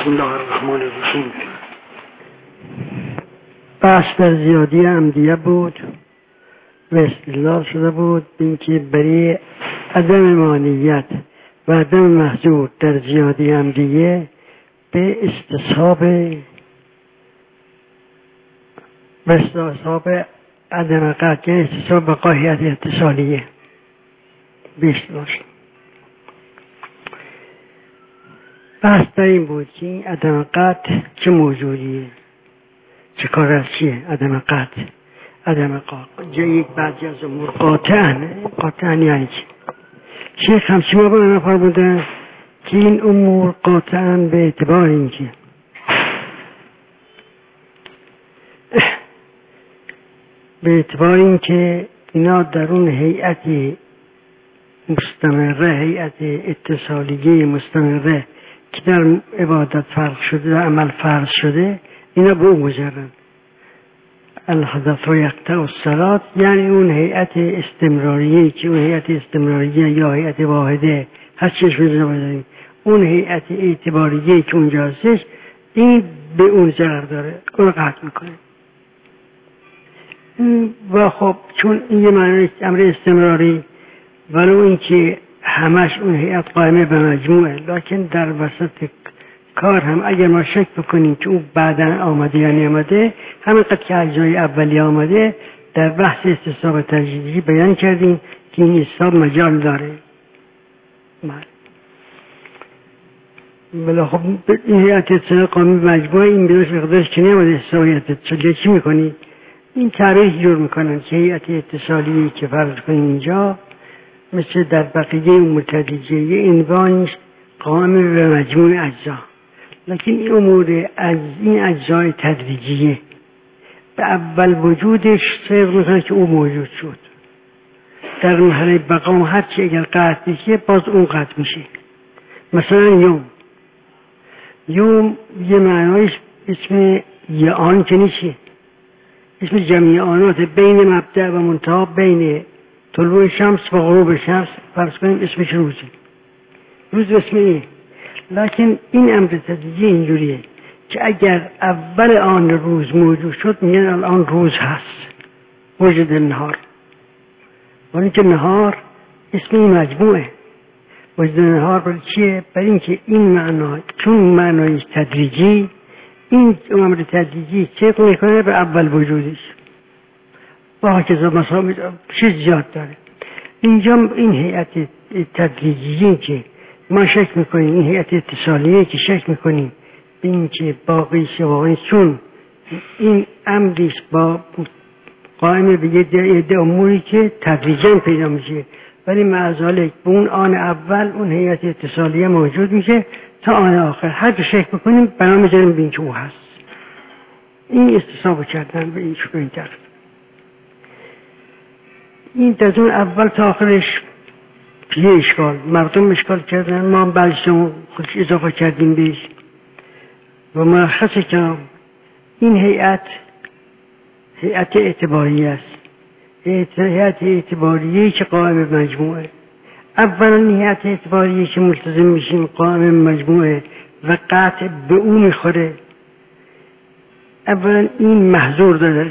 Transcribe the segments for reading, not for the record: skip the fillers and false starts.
بسم الله الرحمن الرحیم. بحث در زیادی عمدیه بود و استدلال شده بود اینکه برای عدم مانعیت و عدم محظور در زیادی عمدیه به استصحاب عدم قطع استصحاب بقایت اتصالیه بیشتر باشه. بحث در این بود که این عدم قطع چه موجودیه، چه کار از چیه عدم قطع، عدم قطع یک بعضی از امور قاطعاً یعنی چی؟ شیخ همچی ما باید فرمودن که این امور قاطعاً به اعتبار اینکه اینا در اون هیئت مستمره، هیئت اتصالیه مستمره که در عبادت فرق شده، در عمل فرض شده، اینا به اون مجرد الحدث و یقطع الصلاة، یعنی اون هیئت استمراریه که اون هیئت استمراریه یا هیئت واحده هر چیش بزنیم، اون هیئت اعتباریه که اونجا هستش، این به اون ضرر داره، اون قطع میکنه. و خب چون این یه معنی امر استمراری، ولو اینکه همش اون هیئت قائمه به مجموعه، لکن در وسط کار هم اگر ما شک بکنیم که اون بعداً آمده یا نیامده، همینقدر که اجزای اولی آمده در بحث استصحاب تجدیدی بیان کردیم که این استصحاب مجال داره. بلا خب این هیئت اتصالیه قائمه به مجموعه، این بدوش مقدارش که نیامده استصحاب هیئت اتصالیه چی میکنی؟ این تعریف جور میکنن که هیئت اتصالیه که فرض کنیم اینجا مثل در بقیه امور تدریجیه عنوانش قائم به مجموع اجزا، لکن این امور از این اجزای تدریجیه به اول وجودش صرف میکنه که او موجود شد، در مرحله بقا هرچی اگر قطع میشه باز اون قطع میشه. مثلا یوم یه معنایش اسم یه آن که نیشه، اسم جمعی آنات بین مبدأ و منتها، بین طلوع شمس و غروب شمس فرض کنیم اسمش روز اسم اینه. لکن این امر تدریجی اینجوریه که اگر اول آن روز موجود شد میگن الان روز هست، وجود نهار، ولی که نهار اسم این مجموعه وجود نهار. برای چیه؟ برای اینکه این معنا چون معنای تدریجی، این امر تدریجی چه میکنه به اول وجودش و هکذا مثلا چیز زیاد داره. اینجا این هیئت تدریجی که ما شک میکنیم، این هیئت اتصالیه که شک میکنیم به این که باقی شواهی، چون این امریش با قائم به یه اموری که تدریجاً پیدا میشه، ولی معذالک به اون آن اول اون هیئت اتصالیه موجود میشه تا آن آخر. هر جو شک میکنیم بنا میذاریم به این که او هست. این استصحاب کردن به این طرف. این از اون اول تا آخرش یه اشکال، مردم اشکال کردن، ما هم بعضیشون خودش اضافه کردیم بهش و مرخصه که این هیئت اعتباریه است، هیئت اعتباریه که قائم به مجموعه. اولا هیئت اعتباریه که ملتزم میشیم قائم به مجموعه و قطع به اون میخوره، اولا این محظور داره،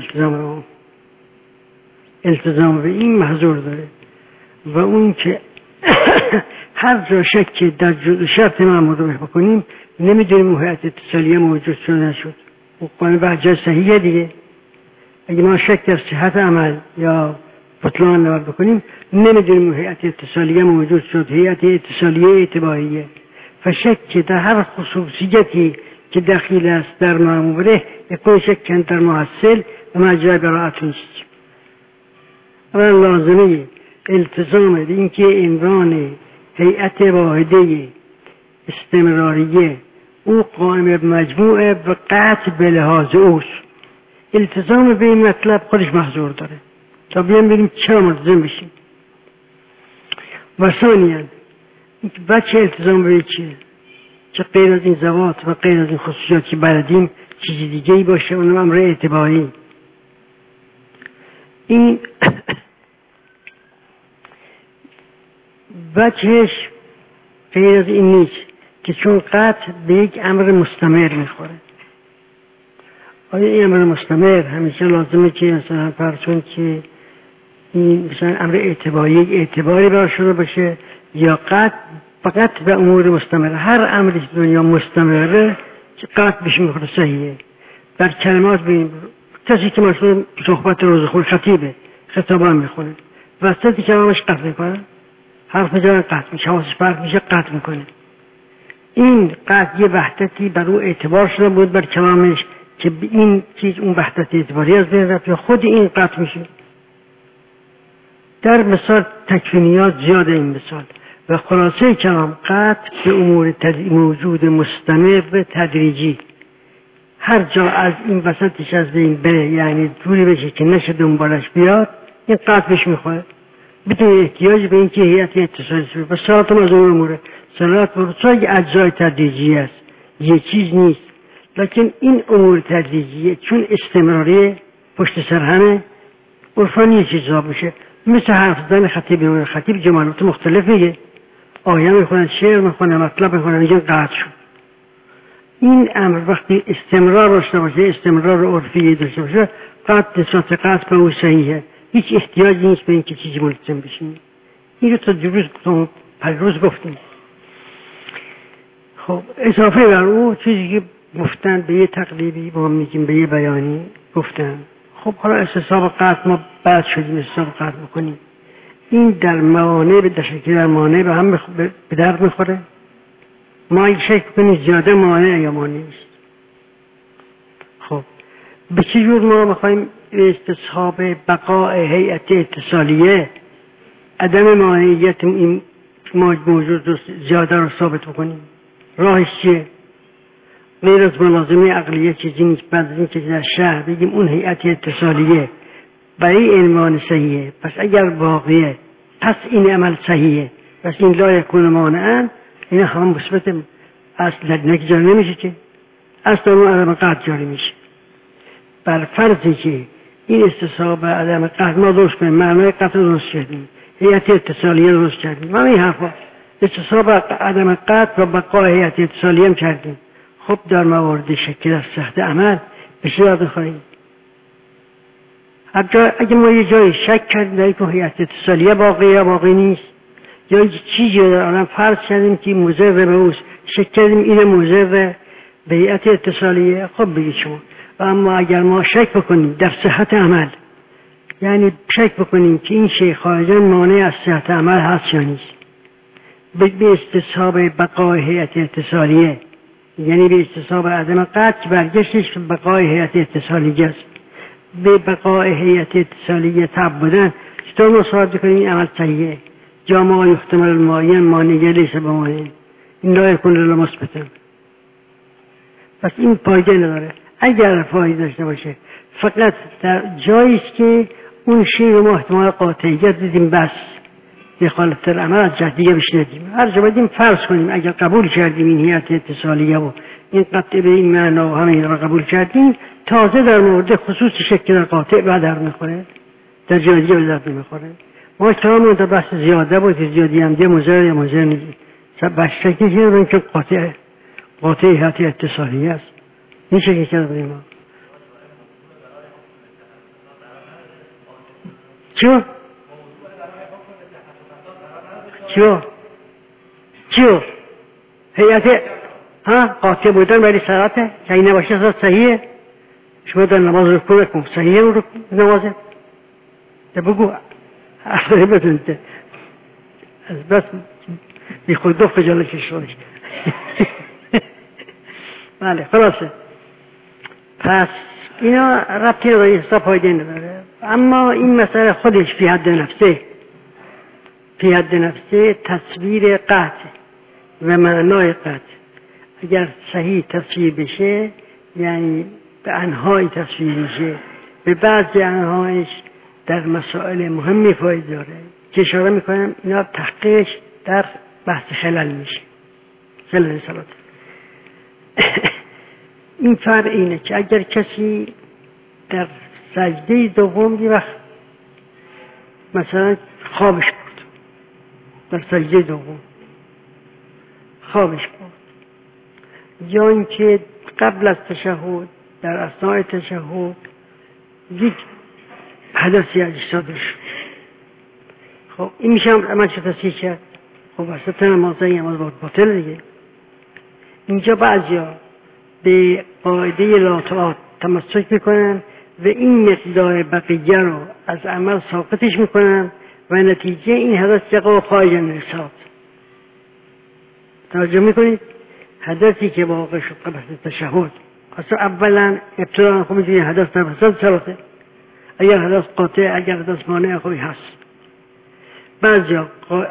التزام به این محظور داره، و اون که هر جا شک در شرط معمول رو بکنیم نمیدونیم اون هیئت اتصالیه موجود شد نشد، و قائم به اجزای صحیحه دیگه. اگه ما شک در صحت عمل یا بطلان عمل بکنیم نمیدونیم اون هیئت اتصالیه موجود شد، هیئت اتصالیه اعتباریه. فشک در هر خصوصیتی که دخیل است در معموله یکون شکن در محصل و مجرد براعت نیست. اول لازمه التزام به این که عنوان هیئت واحده استمراریه او قائم به مجموعه و قطع به لحاظ اوست. التزام به این مطلب خودش محظور داره تا بیان بریم چرا ملتزم بشیم. و ثانیاً بچه التزام به چیه؟ چه غیر از این ذوات و غیر از این خصوصیات که بلدیم چیز دیگه ای باشه، اونم امر اعتباری. این بچهش غیر از این نیست که چون قطع به یک امر مستمر میخوره. آیا این امر مستمر همیشه لازمه که مثلا فرض که این مثلا امر اعتباری برای شده باشه یا قطع فقط به امور مستمره؟ هر امری که دنیا مستمره که قطع بشه میخوره صحیحه. در کلمات ببین کسی که مثلا صحبت روزخون خطیبه خطابان میخونه وسط کلامش قطع میکنه، حرف میزنه قطع میشه، حواسش پرت میشه قطع میکنه. این قطع یه وحدتی بر او اعتبار شده بود بر کلامش که این چیز اون وحدت اعتباری از بین رفت یا خود این قطع میشه. در مثال تکوینیات زیاده این مثال و خلاصه کلام قطع به امور موجود مستمر تدریجی هر جا از این وسطش از بین بره، یعنی جوری بشه که نشه دنبالش بیاد، این قطع بهش میخوره بدون احتیاج به اینکه هیئت اتصالی شده. و صلات هم از اون اموره. صلات و رسول یک اجزای تدریجی است، یه چیز نیست. لکن این امور تدریجیه چون استمراری پشت سر همه عرفانی چیز حساب میشه. مثل حرف زدن خطیب جملات مختلف میگه، آیه میخونن، شعر میخونن، مطلب میخونن، میگن قطع شد. این امر وقتی استمرار داشته باشه، استمرار عرفی داشته باشه، قطع نسبت قطع به او صحیحه، هیچ احتیاجی نیست به اینکه چیزی ملزم بشیم. این رو تا پریروز گفتیم. خب اضافه بر او چیزی که گفتن به یه تقلیبی ما میگیم به یه بیانی گفتن. خب حالا استصحاب قطع ما بعد شدیم استصحاب قطع بکنیم. این در موانع به شکل در موانع به هم به درد میخوره. ما اگه شک کنیم زیاده مانع یا مانع نیست. خب به چه جور ما میخوایم استصحاب بقای هیئت اتصالیه عدم مانعیت این موجود زیاده رو ثابت بکنیم؟ راهش چیه؟ غیر از ملازمه عقلیه چیزی نیست. بعد از این که در شهر بگیم اون هیئت اتصالیه برای عنوان صحیحه، پس اگر واقعیه پس این عمل صحیحه، پس این لا یکون مانعا، این هم مثبت اصل لکنک جاری نمیشه که اصل اون عدم قطع جاری میشه. بر فرضی که این استصحاب عدم قطع ما درست کنیم، معنای قطع درست کردیم، هیئت اتصالیه درست کردیم، همین حرفا استصحاب عدم قطع و بقای هیئت اتصالیه هم کردیم. خب در موارد شکل از صحت عمل به شدت می‌خوریم. اگه ما یه جایی شک کردیم در اینکه هیئت اتصالیه باقی یا باقی نیست، یا چیزی رو در عالم فرض کردیم که مضر به اوست، شک کردیم این مضر به هیئت اتصالیه، خب بگید شما. و اما اگر ما شک بکنیم در صحت عمل، یعنی شک بکنیم که این شیء خارجاً مانع از صحت عمل هست یا نیست، به استصحاب بقای هیئت اتصالیه، یعنی به استصحاب عدم قطع برگشتش به بقای هیئت اتصالیه است. به بقای هیئت اتصالیه تعبدن چطور ما ثابت کنیم این عمل صحیحه؟ جامعه یحتمل المعین مانع لیس بمانع، این لا یکون الا مثبتا. پس این فایده نداره. اگر فایده داشته باشه فقط در جایی است که اون شیء رو ما احتمال قاطعیت دیدیم، بس مخالفت العمل از جهت دیگه بشنیدیم. هر جا بدیم فرض کنیم اگر قبول کردیم این هیئت اتصالیه و این قطع به این معنا و همین رو قبول کردیم، تازه در مورد خصوص شک در قاطع به در میخوره، در جای دیگه به در نمیخوره. ما کلامون در بحث زیاده بود، زیادی هم دیگه مضر یا مضر نیست. بحث شکی که قاطع هیئت اتصالیه است، این شکی کرده بودیم ما. چیو؟ هیئت قاطع بودن برای صلاته که این نباشه صحیحه. شما در نماز رکوع کن، صحیحه رو نمازه ده بگو اصلا بدونید از بس بی خود دو خجالت شده. بله خلاصه. پس اینا ربطی رو به حساب فایده نداره. اما این مسئله خودش فی حد نفسه تصویر قطع و معنای قطع اگر صحیح تصویر بشه، یعنی به انهای تصویر میشه، به بعضی انهایش در مسائل مهمی فایده داره که اشاره میکنم اینا تحقیقش در بحث خلل میشه، خلل صلات. این فرق اینه که اگر کسی در سجده دوم یه وقت مثلا خوابش برد، در سجده دوم خوابش برد، یا اینکه قبل از تشهد در اثناء تشهد یک حدثی ازش صادر شد. خب این میشه عمل چه تصحیح کرد؟ خب وسط نمازه این عمل باطل دیگه. اینجا بعضیا به قاعده لاطاعات تمسک میکنن و این مقدار بقیه رو از عمل ساقطش میکنن و نتیجه این حدث یقع خارج عن الصلاة. توجه میکنید؟ حدثی که واقع شد قبل تشهد اصلا اولا ابتداء خب میدونید حدث در وسط صلاته، اگر حدث قاطع اگر حدث مانع خوبی هست. بعضیا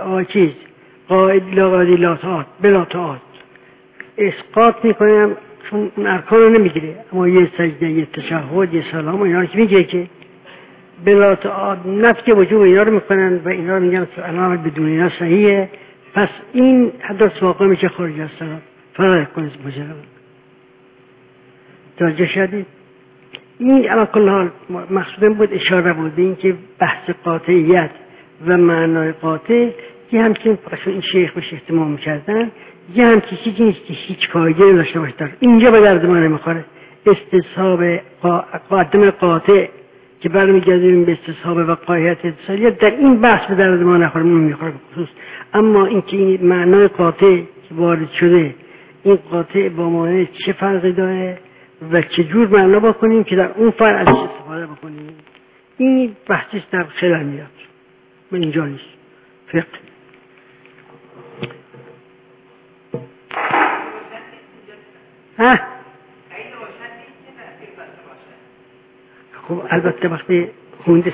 قاعده لاطاعات بلاطاعات اسقاط میکنم چون اون ارکان رو نمیگیره، اما یه سجده یه تشهد یه سلام و اینا رو که میگه که بلاطاعات نفی وجوب اینا رو میکنن و اینا رو میگن عمل بدون اینا صحیحه، پس این حدث واقع میشه خارج از صلاة. فرق کنید مجرد توجه شدید؟ این اما کل حال مقصودم بود اشاره بود به این که بحث قاطعیت و معنای قاطع یه همچین فقط این شیخ بهش اهتمام میکردن، یه همچین چیزی نیست که هیچ فایده نداشته باشه. اینجا به درد ما نمیخوره. استصحاب قدم قاطع که برمیگردیم به استصحاب وقایت اتصالیت در این بحث به درد ما نمیخوره بخصوص. اما این که این معنای قاطع که وارد شده، این قاطع با معنی چه فرقی داره و چجور معنا بکنیم که در اون فرق ازش استفاده بکنیم، این بحثش در خلال میاد. من اینجا نیست فقه. خب البته وقتی خوندش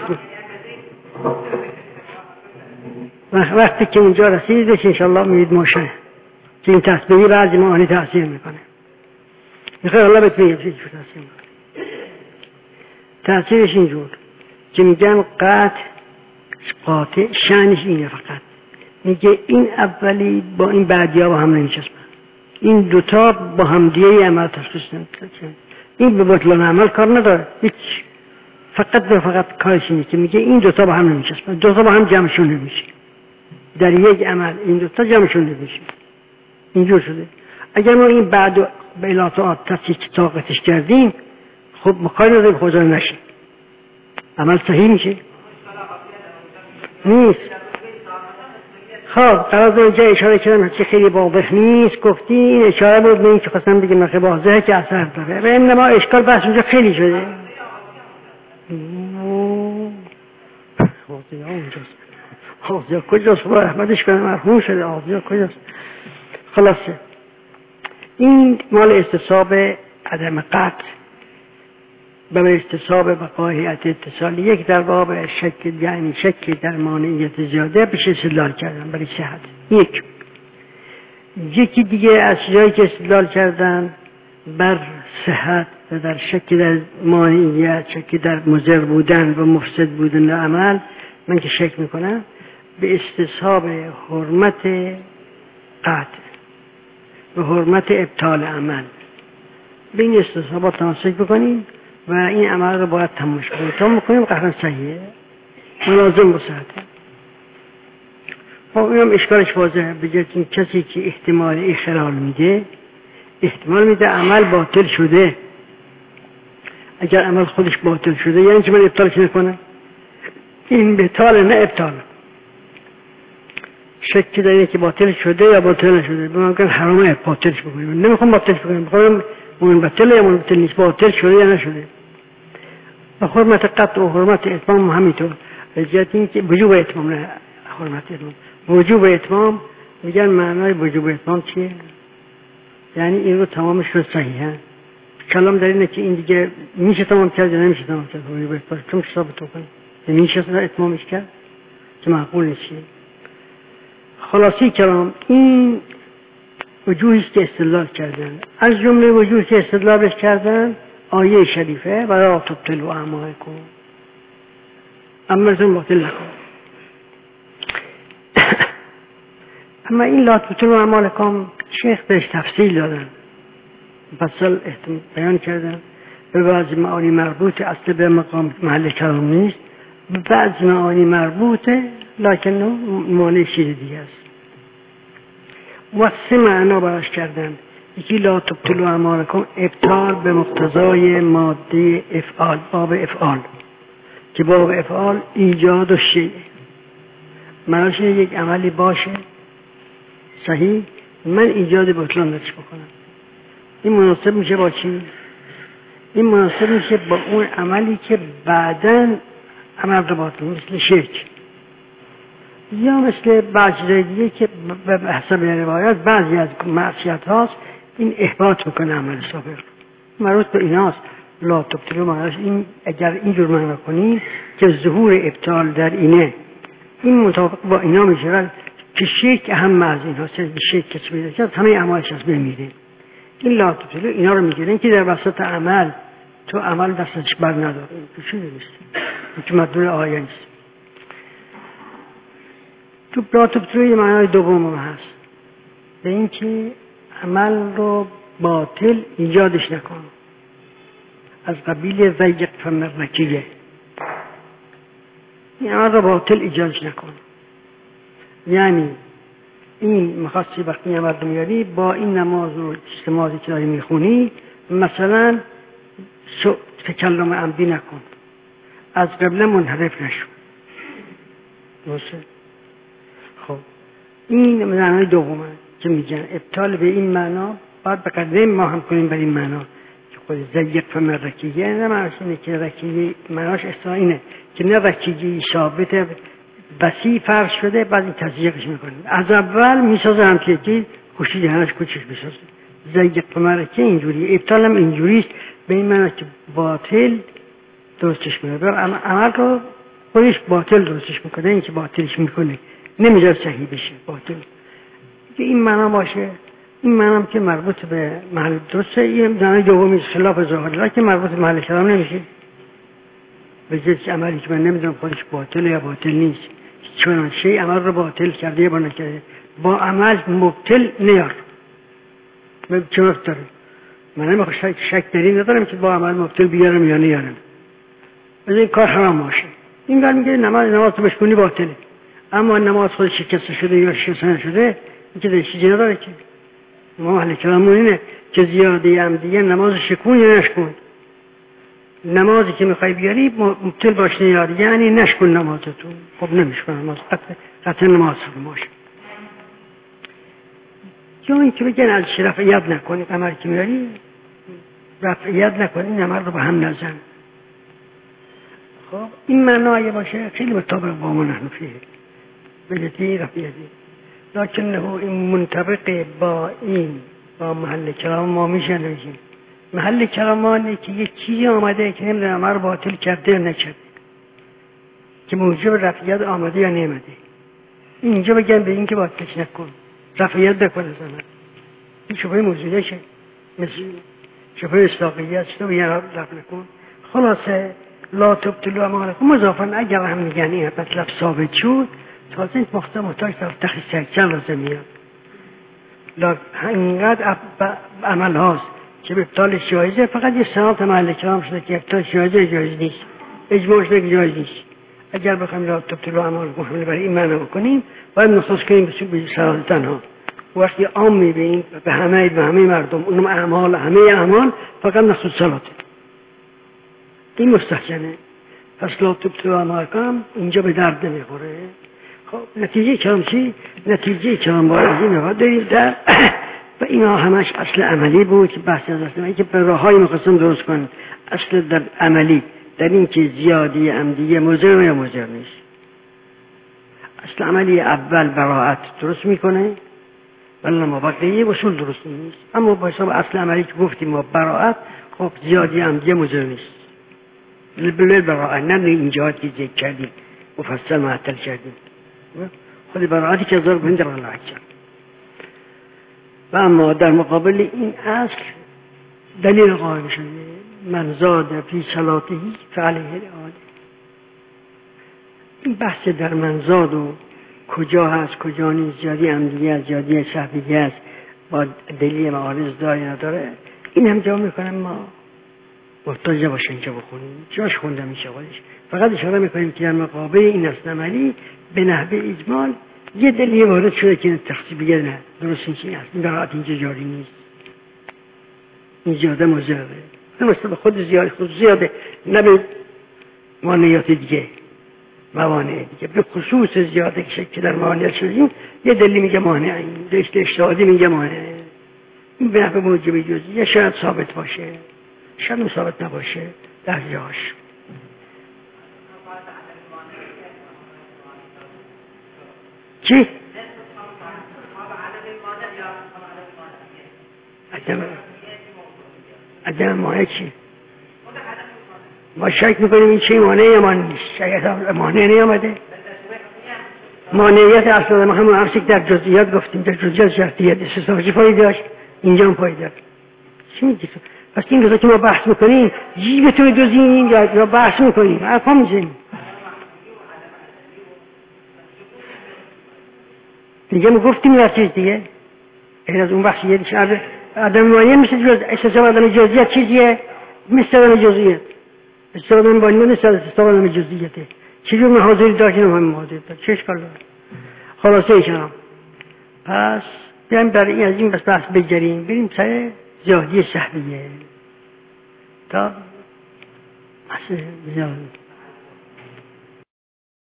وقتی که اونجا رسیدش انشالله میدید موشنه که این تصمیمی بعضی معانی تأثیر میکنه. میخوای الله بهت میگم چی تأثیر میکنه. تأثیرش اینجور که میگن قاطع شأنش اینه، فقط میگه این اولی با این بعدی ها با هم نمیچسبن، این دوتا با هم دیگه عمل تشخیص نمیدن، این به بطلان عمل کار نداره هیچ، فقط کارش اینه که میگه این دوتا با هم نمیچسبن، دوتا با هم جمعشون نمیشه، در یک عمل این دوتا جمعشون نمیشه. اینجور شده. اگر ما این بعد به الاطاعات تصحیح طاقتش کردیم، خب مکاری نداریم خدا نشه، عمل صحیح میشه نیست. خب قرار اینجا اشاره کردم چه خیلی واضح نیست، گفتی این اشاره بود به این که خواستم بگم خیلی واضحه که اثر داره و انما اشکال بحث اونجا خیلی شده. آزیا کجاست؟ با رحمتش کنم مرحوم شده. آزیا کجاست؟ خلاصه این مال استصحاب عدم قطع و به استصحاب وقایت اتصالی یک در باب شک، یعنی شک در مانعیت زیاده بشه استدلال کردن برای صحت. یکی دیگه از چیزایی که استدلال کردن بر صحت و در شک در مانعیت، شک در مضر بودن و مفسد بودن عمل، من که شک میکنم به استصحاب حرمت قطع و حرمت ابطال عمل، به این استصحابات تمسک بکنیم و این عمل رو باید تموش کنیم تا میکنیم قهرن صحیحه ملازم بساعته. خب اینم اشکالش واضحه. بجای این کسی که احتمال اخلال میده، احتمال میده عمل باطل شده. اگر عمل خودش باطل شده یعنی چه من ابطالش نکنم؟ این بطال نه ابطال. شک در اینه که باطل شده یا باطل نشده، به من حرامه باطلش بکنیم. نمیخوام باطلش بکنیم، بخوام منبطل یا منبطل نیست، باطل شده یا نشده. و حرمت قطع و حرمت اتمام همینطور. جهت این که وجوب اتمام، نه حرمت اتمام، وجوب اتمام. میگن معنای وجوب اتمام چیه؟ یعنی این رو تمامش رو صحیحه. کلام در اینه که این دیگه میشه تمام کرد یا نمیشه تمام کرد. وجوب اتمام چون ثابت کنه میشه اتمامش کرد که معقول نیست. خلاصی کلام این وجوهی که استدلال کردن، از جمله وجوهی که استدلالش کردن آیه شریفه و لا تبطلوا اعمالکم، عملتون باطل نکن. اما این لا تبطلوا اعمالکم شیخ بهش تفصیل دادن، مفصل بیان کردن. به بعضی معانی مربوطه، اصل به مقام محل کلام نیست، به بعضی معانی مربوطه لکن معنی چیز دیگه است. و سه معنا براش کردن. یکی لا تبطلوا اعمالکم ابطال به مقتضای ماده افعال، باب افعال، که باب افعال ایجاد و شیء، معناش یک عملی باشه صحیح، من ایجاد بطلان درش بکنم. این مناسب میشه با چی؟ این مناسب میشه با اون عملی که بعداً عمل رو باطل، مثل شرک یا مثل بعضی دیگه که به حسب روایات بعضی از معصیت هاست این احباط میکنه عمل سابق. مربوط به ایناست. لا تبطلوا معناش این، اگر اینجور معنا کنی که ظهور ابطال در اینه، این مطابق با اینا میشه که شرک اهم از این هاست. شرک که چی بیده کرد همه اعمالش از بمیره. این لا تبطلوا اینا رو میگیرن که در وسط عمل تو عمل دستش بر نداره، تو چی نیست، که مدلول آیه نیست. تو لا تبطلوا یه معنای دوم هست، به این که عمل رو باطل ایجادش نکن، از قبیل ضیق فمرکیه، این عمل رو باطل ایجادش نکن. یعنی این میخواستی وقتی عمل رو میاری با این نماز و نمازی که داری میخونی مثلا تکلم عمدی نکن، از قبله منحرف نشو. درسته؟ خب این معنای دومه که میگن ابطال به این معنا باید بقدر ما هم کنیم بر این معنا که خود ضیق فمرکیه، نه معناش اینه که رکیه، معناش اصلا اینه که نه رکیه ثابت وسیع فرض شده بعد این تضییقش میکنه، از اول میسازه هم که خوشی دهنش کوچش بسازه. ضیق فمرکیه اینجوری، ابطال هم اینجوریست، به این معنا که باطل درستش میکنه، عمل رو خودش باطل درستش میکنه، این که باطلش میکنه نمیذاره صحیح بشه باطل. که این معنا باشه، این معنا که مربوط به محل درسته، این معنی دومی خلاف ظاهر که مربوط به محل کلام نمیشه. به جای عملی که من نمیدونم خودش باطل یا باطل نیست، چون شی عمل رو باطل کرده یا نکرده، با عمل مبطل نیار. من چه وقت داره من نمیخوام شک در این ندارم که با عمل مبطل بیارم یا نیارم، از این کار حرام باشه. این بر میگه نماز تو بشکنی باطله، اما نماز خود شکسته شده یا شکسته نشده این که دیشی نداره. که ما اهل کلامون اینه که زیاده عمدیه نماز شکون یا نشکون. نمازی که میخوای بیاری مبطل باش نیاری، یعنی نشکن نمازتون. خب نمیشکن نماز، قطع نماز رو باشه. یا این که بگن از رفعیت نکنی، عمل که میاری رفعیت نکنی، این عمل رو به هم نزن. خب این معنی باشه خیلی مطابق با ما نحن فیه بجتی رفعیتی، لکنه این منطبق با این با محل کلام ما میشه نمیشه. محل کلامانه که یک چیزی آمده که نمیدونم عمل باطل کرده یا نکرده، که موجب رفعیت آمده یا نمیده، اینجا بگن به این که باطلش نکن، رفعیت بکن از عمل. این شبه موجوده شه، مثل شبه اصلاقیت شده بگن رفع نکن. خلاصه لا تبطلوا اعمالکم مضافاً اگر هم میگن این مطلب ثابت شد، تازه این محتاج تخصیص سکچن لازم میاد. اینقدر عمل هاست که ابطالش جایزه، فقط یه سنات محل کلام شده که ابطالش جایزه جایز نیست، اجماع شده که جایز نیست. اگر بخوایم لا تبطلوا اعمالکم حمله برای این معنی بکنیم باید نصوص کنیم به سنات تنها. وقتی عام میبینیم به همه مردم اونم اعمال، همه اعمال فقط نصوص صلاته، این مستحسنه. پس لا تبطلوا اعمالکم اینجا به درد نمیخوره. خب نتیجه کلام چی؟ نتیجه کلام باید از این نوع داریم در و اینا همش اصل عملی بود که بحثی از اصل که به راههای مخصوصا درست کن. اصل در عملی در این که زیادی عمدیه مضر یا مضر نیست. اصل عملی اول براءت درست میکنه ولی ما بقیه اصول درست نیست، اما با حساب اصل عملی که گفتیم ما براءت، خب زیادی عمدیه مضر نیست. بلل براءت نه اینجا که ذکر کردیم مفصل معطل کردیم، خود براءتی که ضرب هند را لعجل. و اما در مقابل این اصل دلیل قائم شده من زاد فی صلاته فعلیه العاده. این بحث در من زاد و کجا هست کجا نیست، زیادی عمدیه است زیادی سهویه است، با دلیل معارض داره نداره، این هم جواب میکنم ما محتاج باشه اینجا بخونیم، جاش خونده میشه خودش. فقط اشاره میکنیم که در مقابل این اصل عملی به نحوه اجمال یه دلیل وارد شده که تخصیص بگه نه درست این چی هست، این براعت اینجا جاری نیست. این زیاده مضره. مثل به خود زیاده نه به مانعیات دیگه، موانع دیگه. به خصوص زیاده که در موانع شدیم یه دلی میگه مانع، این رشته اجتهادی میگه مانع. این به نفع موجب جزئیه شاید ثابت باشه، شاید ثابت نباشه در جاش. چی؟ عدم مانع چی؟ ما شک میکنیم این چی مانع یا مانع نیست. شاید مانع نیامده. مانعیت اصلا ما همون عرصی در جزئیات گفتیم، در جزئیات شرطیت استثناء پای داشت، اینجا هم پای داشت. چی میگی تو؟ پس این روزا که ما بحث میکنیم جیبتون دوزین یا بحث میکنیم حرفا میزنیم دیگه. ما گفتیم یه چیز دیگه این از اون بحث یه شعر آدم مانع مثل جز استثناء آدم جزئیات چیزیه مثل آدم جزئیات. استثناء آدم مانع مثل استثناء آدم جزئیاته. چجور من حاضری داشتیم هم حاضری داشت. چه اشکال داره؟ خلاصه ایشان پس بیایم برای این از این بحث بگذاریم بریم سر زیادی سهمیه تا مثلا